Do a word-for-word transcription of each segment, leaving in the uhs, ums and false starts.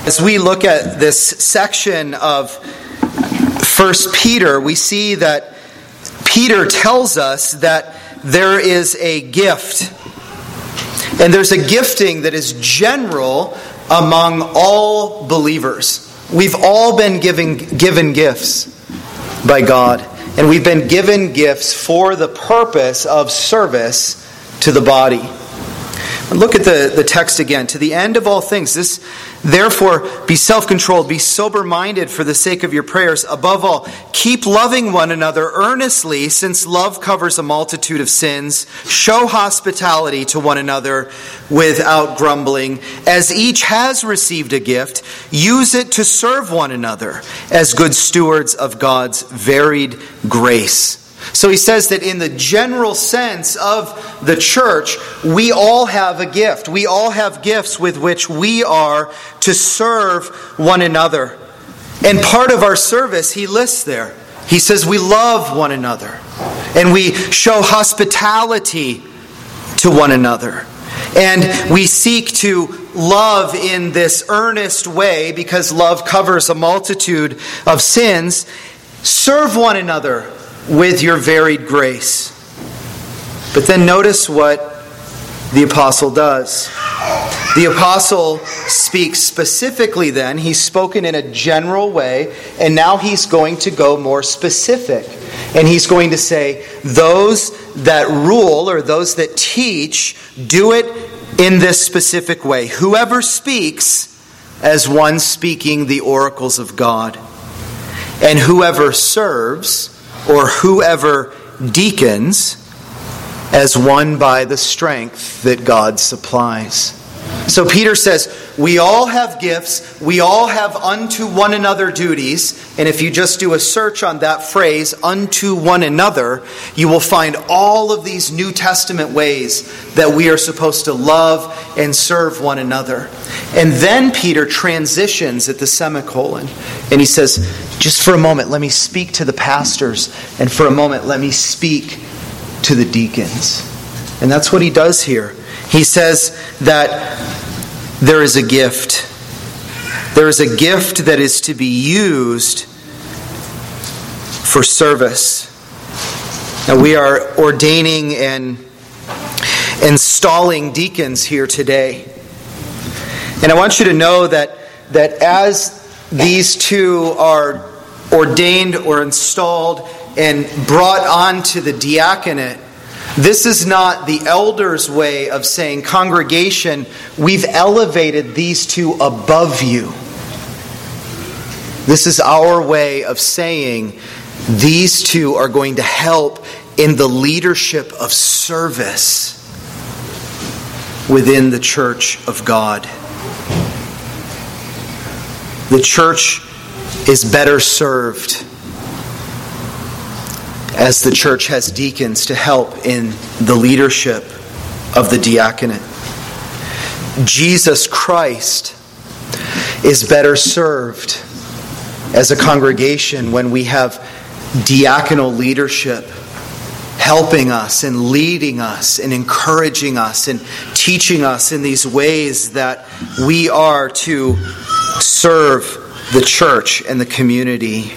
As we look at this section of First Peter, we see that Peter tells us that there is a gift. And there's a gifting that is general among all believers. We've all been given, given gifts by God. And we've been given gifts for the purpose of service to the body. Look at the, the text again. To the end of all things, this, therefore, be self-controlled, be sober-minded for the sake of your prayers. Above all, keep loving one another earnestly, since love covers a multitude of sins. Show hospitality to one another without grumbling. As each has received a gift, use it to serve one another as good stewards of God's varied grace. So he says that in the general sense of the church, we all have a gift. We all have gifts with which we are to serve one another. And part of our service, he lists there. He says we love one another. And we show hospitality to one another. And we seek to love in this earnest way, because love covers a multitude of sins. Serve one another with your varied grace. But then notice what the apostle does. The apostle speaks specifically then. He's spoken in a general way, and now he's going to go more specific. And he's going to say, those that rule, or those that teach, do it in this specific way. Whoever speaks, as one speaking the oracles of God. And whoever serves, or whoever deacons, as one by the strength that God supplies. So Peter says, we all have gifts, we all have unto one another duties, and if you just do a search on that phrase, unto one another, you will find all of these New Testament ways that we are supposed to love and serve one another. And then Peter transitions at the semicolon, and he says, just for a moment, let me speak to the pastors, and for a moment, let me speak to the deacons. And that's what he does here. He says that there is a gift. There is a gift that is to be used for service. Now we are ordaining and installing deacons here today. And I want you to know that, that as these two are ordained or installed and brought onto the diaconate, this is not the elders' way of saying, congregation, we've elevated these two above you. This is our way of saying these two are going to help in the leadership of service within the church of God. The church is better served as the church has deacons to help in the leadership of the diaconate. Jesus Christ is better served as a congregation when we have diaconal leadership helping us and leading us and encouraging us and teaching us in these ways that we are to serve the church and the community.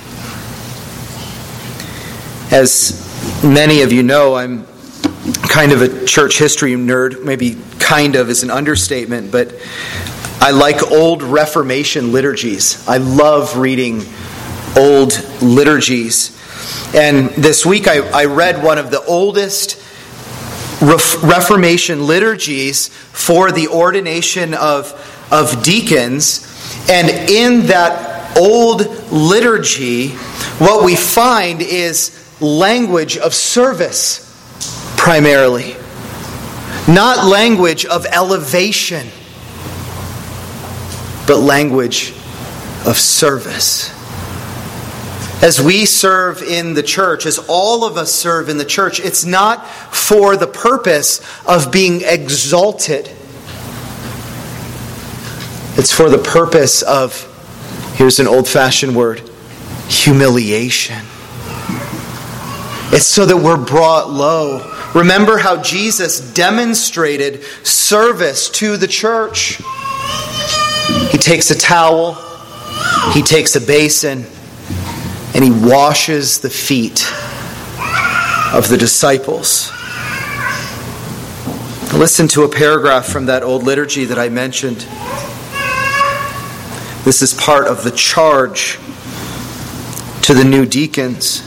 As many of you know, I'm kind of a church history nerd. Maybe kind of is an understatement, but I like old Reformation liturgies. I love reading old liturgies. And this week I, I read one of the oldest Reformation liturgies for the ordination of, of deacons. And in that old liturgy, what we find is language of service, primarily. Not language of elevation, but language of service. As we serve in the church, as all of us serve in the church, it's not for the purpose of being exalted. It's for the purpose of, here's an old-fashioned word, humiliation. It's so that we're brought low. Remember how Jesus demonstrated service to the church. He takes a towel, he takes a basin, and he washes the feet of the disciples. Listen to a paragraph from that old liturgy that I mentioned. This is part of the charge to the new deacons.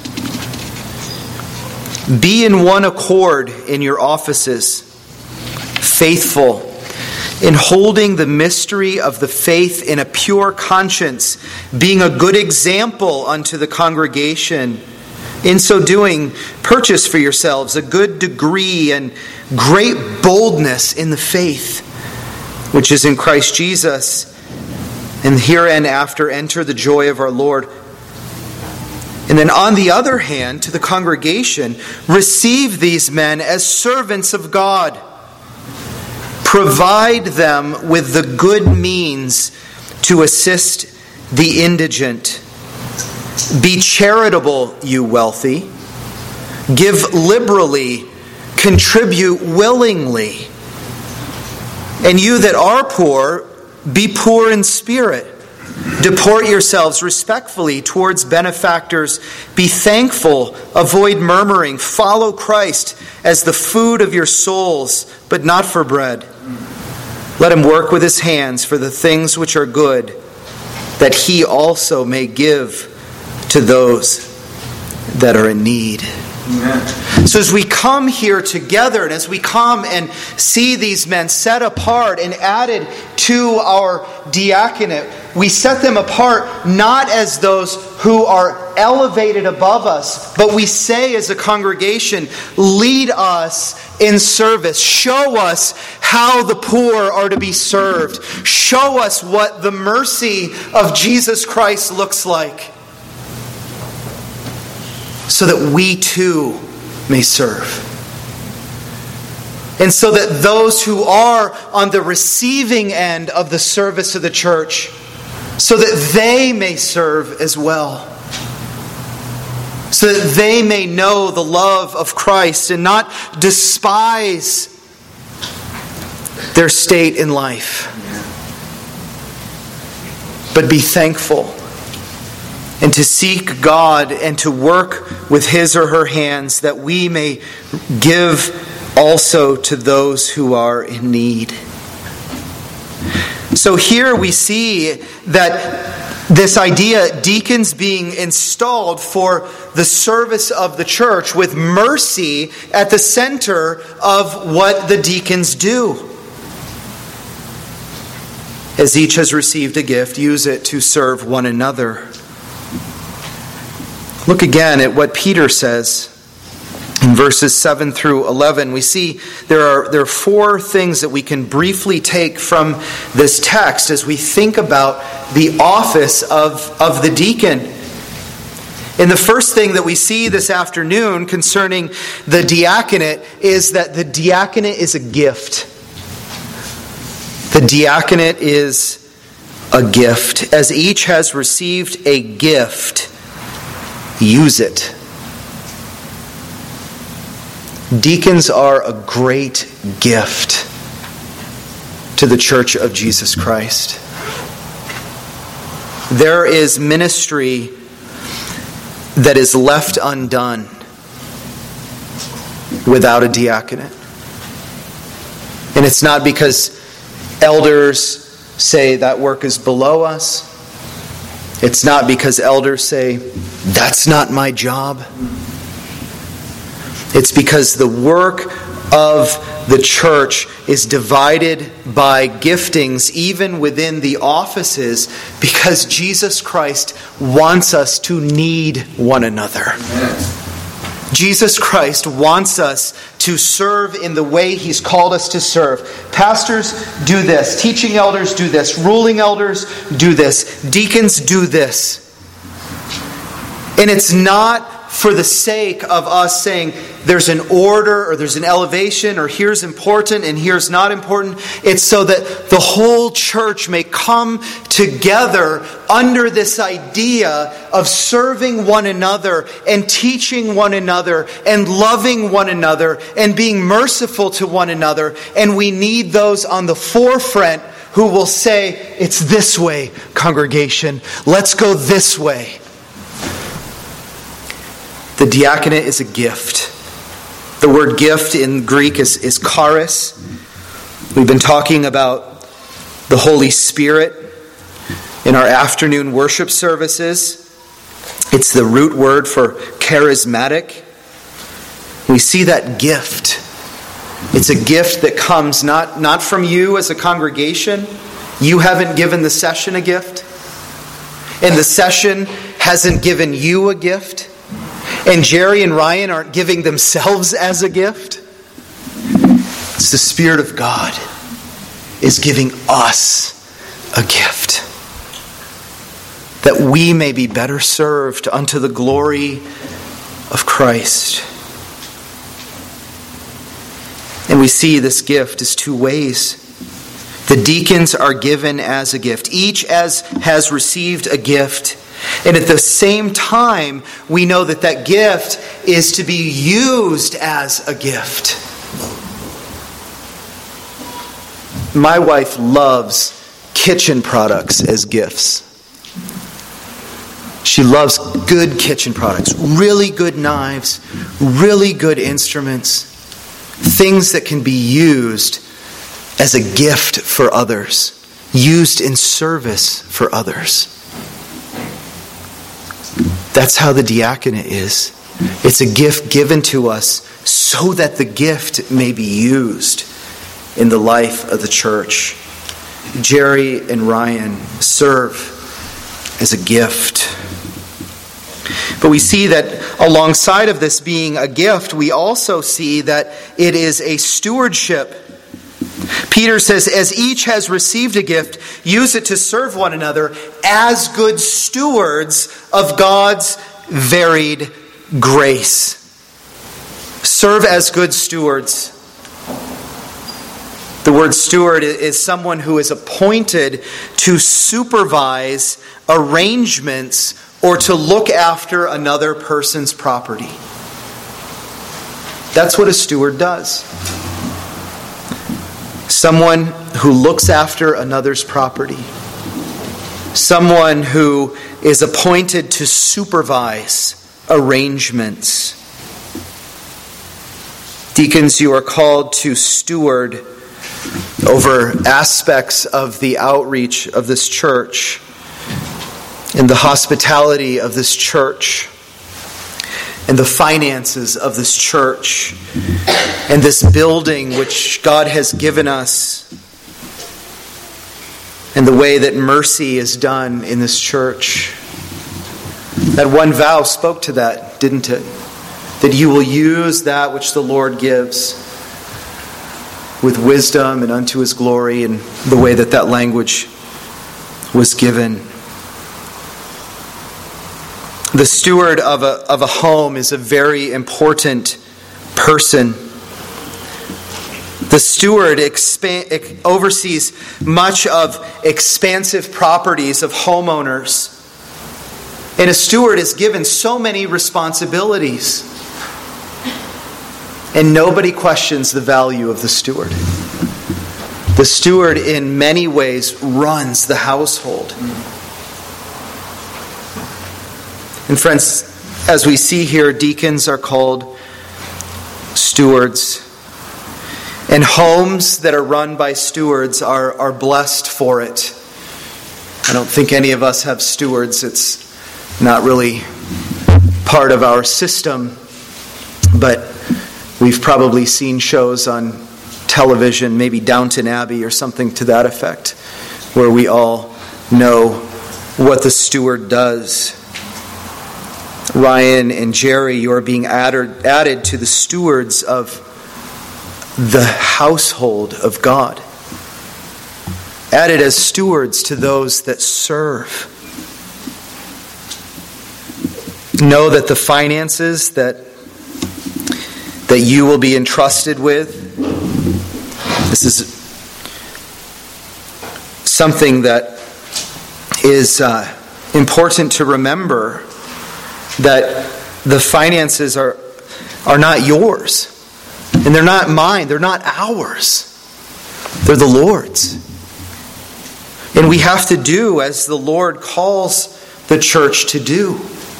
Be in one accord in your offices, faithful in holding the mystery of the faith in a pure conscience, being a good example unto the congregation. In so doing, purchase for yourselves a good degree and great boldness in the faith, which is in Christ Jesus, and hereinafter enter the joy of our Lord. And then on the other hand, to the congregation, receive these men as servants of God. Provide them with the good means to assist the indigent. Be charitable, you wealthy. Give liberally. Contribute willingly. And you that are poor, be poor in spirit. Deport yourselves respectfully towards benefactors. Be thankful. Avoid murmuring. Follow Christ as the food of your souls, but not for bread. Let him work with his hands for the things which are good, that he also may give to those that are in need. Amen. So as we come here together, and as we come and see these men set apart and added to our diaconate, we set them apart not as those who are elevated above us, but we say as a congregation, lead us in service. Show us how the poor are to be served. Show us what the mercy of Jesus Christ looks like, so that we too may serve. And so that those who are on the receiving end of the service of the church, so that they may serve as well. So that they may know the love of Christ and not despise their state in life, but be thankful. And to seek God and to work with his or her hands, that we may give also to those who are in need. So here we see that this idea, deacons being installed for the service of the church with mercy at the center of what the deacons do. As each has received a gift, use it to serve one another. Look again at what Peter says in verses seven through eleven. We see there are, there are four things that we can briefly take from this text as we think about the office of, of the deacon. And the first thing that we see this afternoon concerning the diaconate is that the diaconate is a gift. The diaconate is a gift. As each has received a gift, use it. Deacons are a great gift to the Church of Jesus Christ. There is ministry that is left undone without a diaconate. And it's not because elders say that work is below us. It's not because elders say, that's not my job. It's because the work of the church is divided by giftings, even within the offices, because Jesus Christ wants us to need one another. Amen. Jesus Christ wants us to serve in the way He's called us to serve. Pastors, do this. Teaching elders, do this. Ruling elders, do this. Deacons, do this. And it's not for the sake of us saying there's an order or there's an elevation or here's important and here's not important. It's so that the whole church may come together under this idea of serving one another and teaching one another and loving one another and being merciful to one another. And we need those on the forefront who will say, it's this way, congregation. Let's go this way. The diaconate is a gift. The word gift in Greek is, is charis. We've been talking about the Holy Spirit in our afternoon worship services. It's the root word for charismatic. We see that gift. It's a gift that comes not, not from you as a congregation. You haven't given the session a gift. And the session hasn't given you a gift. And Jerry and Ryan aren't giving themselves as a gift. It's the Spirit of God is giving us a gift, that we may be better served unto the glory of Christ. And we see this gift is two ways. The deacons are given as a gift. Each as has received a gift. And at the same time, we know that that gift is to be used as a gift. My wife loves kitchen products as gifts. She loves good kitchen products, really good knives, really good instruments, things that can be used as a gift for others, used in service for others. That's how the diaconate is. It's a gift given to us so that the gift may be used in the life of the church. Jerry and Ryan serve as a gift. But we see that alongside of this being a gift, we also see that it is a stewardship. Peter says, as each has received a gift, use it to serve one another as good stewards of God's varied grace. Serve as good stewards. The word steward is someone who is appointed to supervise arrangements or to look after another person's property. That's what a steward does. Someone who looks after another's property. Someone who is appointed to supervise arrangements. Deacons, you are called to steward over aspects of the outreach of this church and the hospitality of this church and the finances of this church and this building which God has given us and the way that mercy is done in this church. That one vow spoke to that, didn't it? That you will use that which the Lord gives with wisdom and unto His glory, and the way that that language was given. The steward of a, of a home is a very important person. The steward expa- oversees much of expansive properties of homeowners. And a steward is given so many responsibilities. And nobody questions the value of the steward. The steward in many ways runs the household. And friends, as we see here, deacons are called stewards. And homes that are run by stewards are, are blessed for it. I don't think any of us have stewards. It's not really part of our system. But we've probably seen shows on television, maybe Downton Abbey or something to that effect, where we all know what the steward does. Ryan and Jerry, you are being added, added to the stewards of the household of God. Added as stewards to those that serve. Know that the finances that, that you will be entrusted with, this is something that is uh, important to remember, that the finances are, are not yours. And they're not mine. They're not ours. They're the Lord's. And we have to do as the Lord calls the church to do.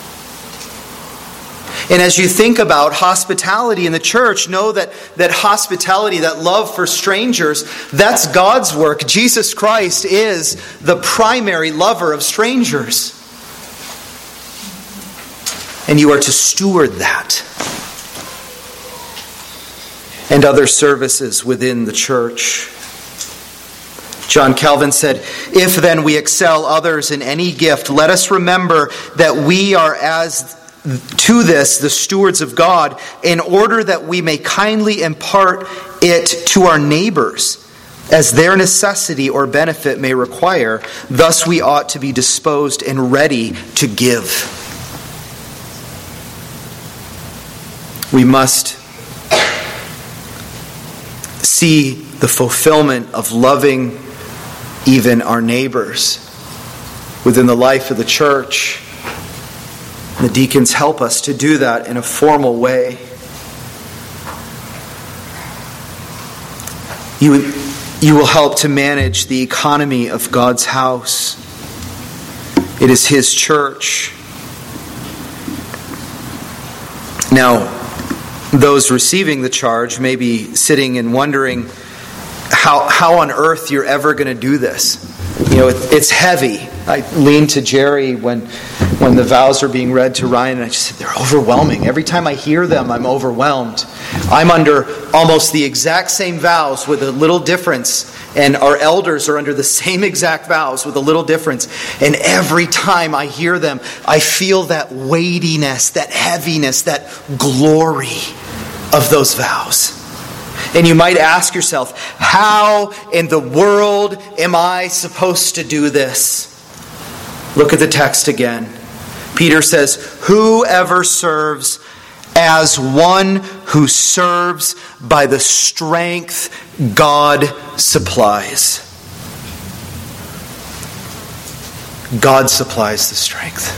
And as you think about hospitality in the church, know that, that hospitality, that love for strangers, that's God's work. Jesus Christ is the primary lover of strangers. And you are to steward that. And other services within the church. John Calvin said, "If then we excel others in any gift, let us remember that we are as to this the stewards of God, in order that we may kindly impart it to our neighbors, as their necessity or benefit may require. Thus we ought to be disposed and ready to give." We must see the fulfillment of loving even our neighbors within the life of the church. The deacons help us to do that in a formal way. You, you will help to manage the economy of God's house. It is His church. Now, those receiving the charge may be sitting and wondering how, how on earth you're ever going to do this. You know, it, it's heavy. I leaned to Jerry when when the vows are being read to Ryan, and I just said, they're overwhelming. Every time I hear them, I'm overwhelmed. I'm under almost the exact same vows with a little difference, and our elders are under the same exact vows with a little difference. And every time I hear them, I feel that weightiness, that heaviness, that glory of those vows. And you might ask yourself, how in the world am I supposed to do this? Look at the text again. Peter says, "Whoever serves as one who serves by the strength God supplies." God supplies the strength.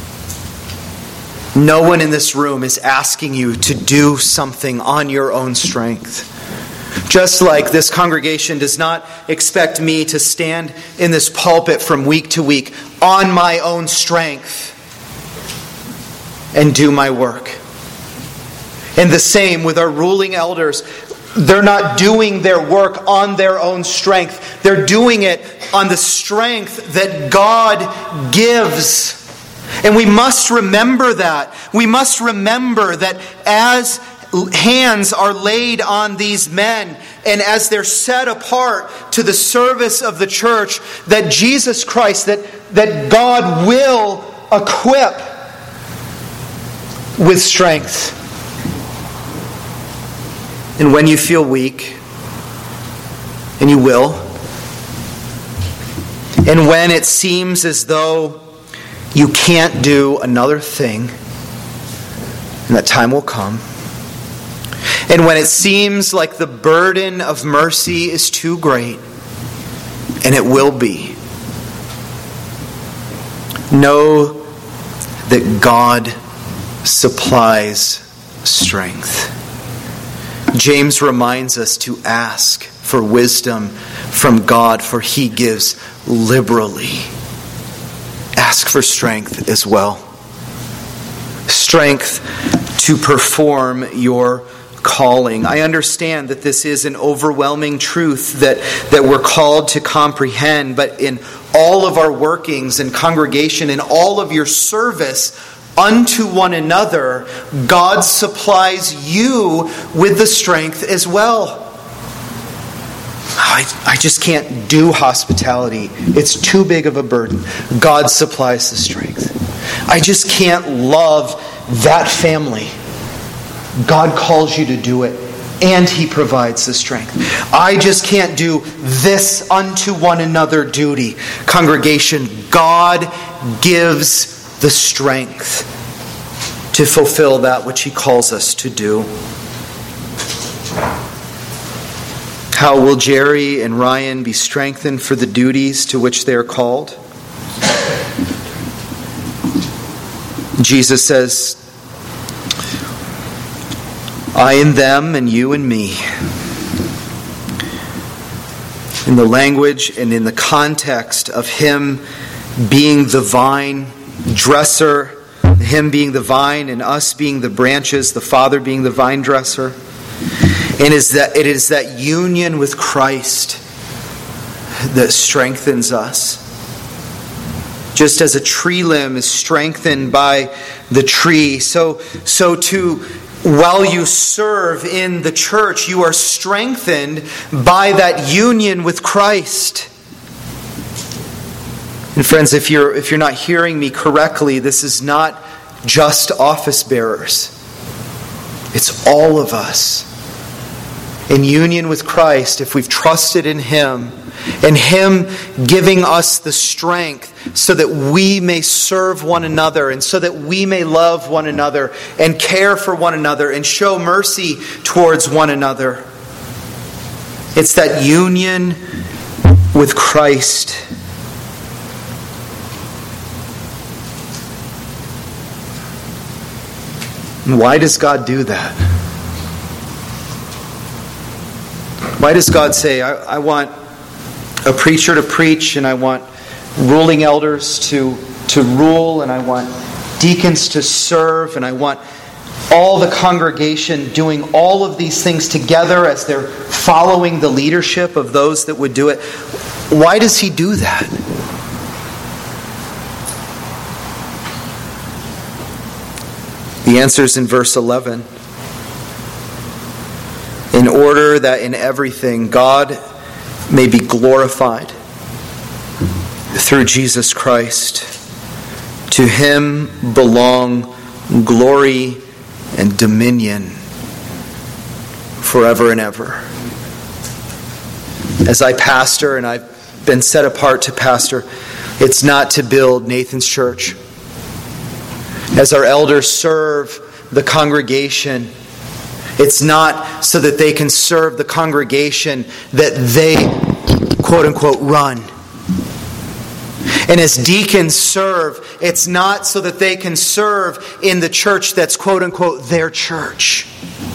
No one in this room is asking you to do something on your own strength. Just like this congregation does not expect me to stand in this pulpit from week to week on my own strength and do my work. And the same with our ruling elders. They're not doing their work on their own strength. They're doing it on the strength that God gives. And we must remember that. We must remember that as hands are laid on these men, and as they're set apart to the service of the church, that Jesus Christ, that, that God will equip with strength. And when you feel weak, and you will, and when it seems as though you can't do another thing, and that time will come, and when it seems like the burden of mercy is too great, and it will be, know that God supplies strength. James reminds us to ask for wisdom from God, for He gives liberally. Ask for strength as well. Strength to perform your calling. I understand that this is an overwhelming truth that, that we're called to comprehend, but in all of our workings and congregation, in all of your service unto one another, God supplies you with the strength as well. I, I just can't do hospitality. It's too big of a burden. God supplies the strength. I just can't love that family. God calls you to do it, and He provides the strength. I just can't do this unto one another duty. Congregation, God gives the strength to fulfill that which He calls us to do. How will Jerry and Ryan be strengthened for the duties to which they are called? Jesus says, I in them and you in me. in the language and in the context of Him being the vine dresser, Him being the vine and us being the branches, the Father being the vine dresser. And is that it is that union with Christ that strengthens us. Just as a tree limb is strengthened by the tree, so so to while you serve in the church, you are strengthened by that union with Christ. And friends, if you're if you're not hearing me correctly, this is not just office bearers. It's all of us. In union with Christ, if we've trusted in Him, and Him giving us the strength so that we may serve one another and so that we may love one another and care for one another and show mercy towards one another. It's that union with Christ. And why does God do that? Why does God say, I, I want a preacher to preach, and I want ruling elders to, to rule, and I want deacons to serve, and I want all the congregation doing all of these things together as they're following the leadership of those that would do it? Why does He do that? The answer is in verse eleven. In order that in everything God may be glorified through Jesus Christ. To Him belong glory and dominion forever and ever. As I pastor, and I've been set apart to pastor, it's not to build Nathan's church. As our elders serve the congregation, it's not so that they can serve the congregation that they, quote unquote, run. And as deacons serve, it's not so that they can serve in the church that's, quote unquote, their church.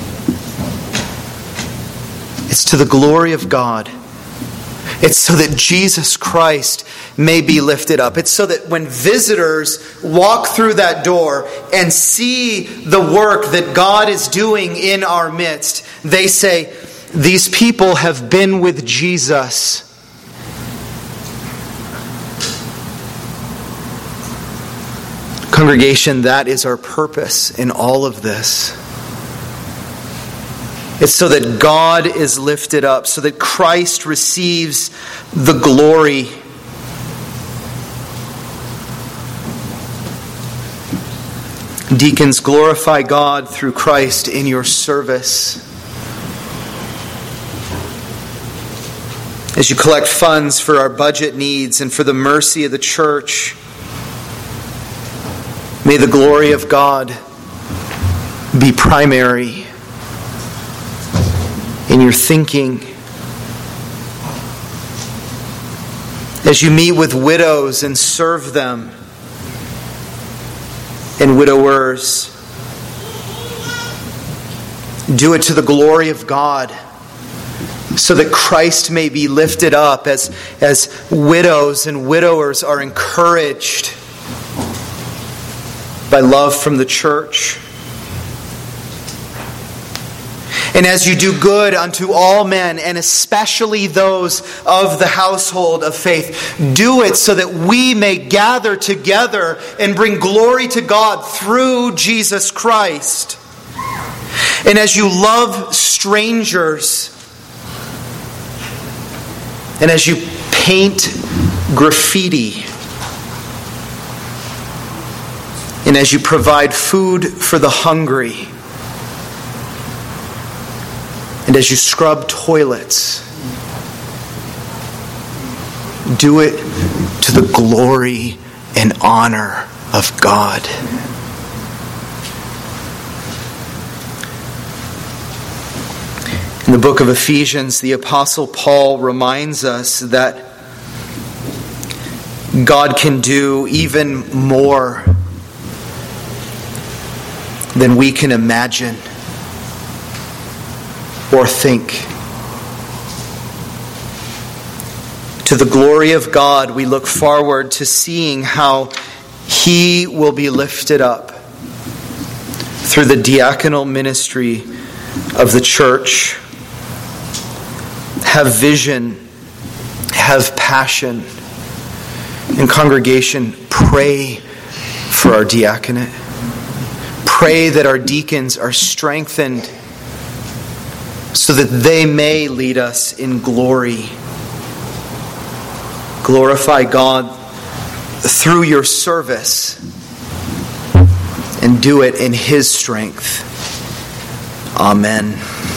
It's to the glory of God. It's so that Jesus Christ may be lifted up. It's so that when visitors walk through that door and see the work that God is doing in our midst, they say, these people have been with Jesus. Congregation, that is our purpose in all of this. It's so that God is lifted up, so that Christ receives the glory. Deacons, glorify God through Christ in your service. As you collect funds for our budget needs and for the mercy of the church, may the glory of God be primary in your thinking. As you meet with widows and serve them, and widowers, do it to the glory of God, so that Christ may be lifted up as, as widows and widowers are encouraged by love from the church. And as you do good unto all men, and especially those of the household of faith, do it so that we may gather together and bring glory to God through Jesus Christ. And as you love strangers, and as you paint graffiti, and as you provide food for the hungry, and as you scrub toilets, do it to the glory and honor of God. In the book of Ephesians, the Apostle Paul reminds us that God can do even more than we can imagine or think. To the glory of God, we look forward to seeing how He will be lifted up through the diaconal ministry of the church. Have vision, have passion. In congregation, pray for our diaconate. Pray that our deacons are strengthened so that they may lead us in glory. Glorify God through your service and do it in His strength. Amen.